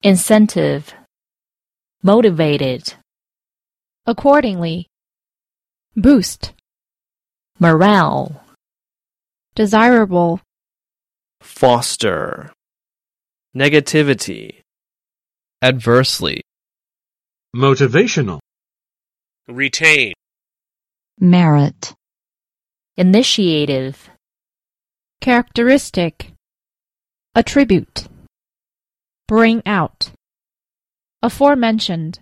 incentive, motivated, accordingly, boost, morale, desirable, foster, negativity, adversely, motivational, retain, merit, initiative, characteristic, attribute, bring out, aforementioned.